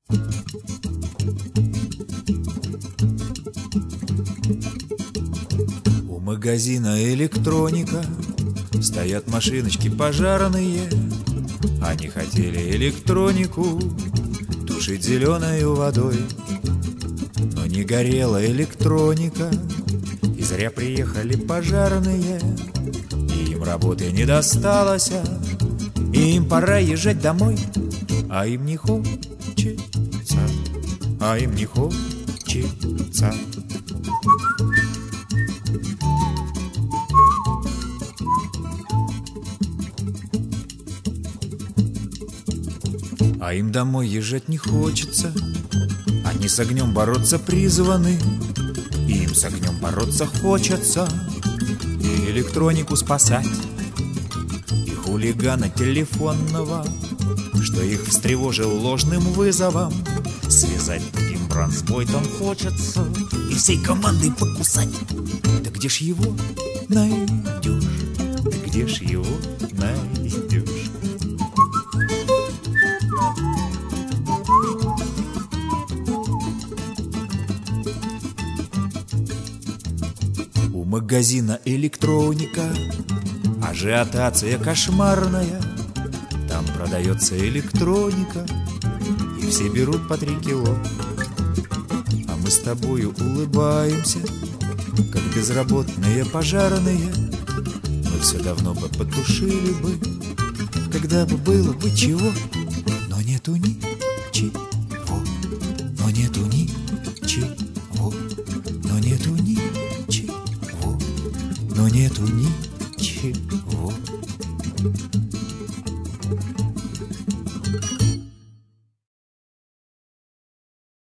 У магазина электроника стоят машиночки пожарные. Они хотели электронику тушить зеленою водой, но не горела электроника, и зря приехали пожарные. И им работы не досталось, и им пора езжать домой. А им не хочется, а им не хочется. А им домой езжать не хочется. Они с огнем бороться призваны, и им с огнем бороться хочется. И электронику спасать, и хулигана телефонного, что их встревожил ложным вызовом, связать им бронспойтом хочется и всей командой покусать. Да где ж его найдешь? Да где ж его найдешь? У магазина электроника ажиотация кошмарная. Там продается электроника, и все берут по 3 кило. А мы с тобою улыбаемся, как безработные пожарные. Мы все давно бы потушили бы, когда бы было бы чего. Но нету ни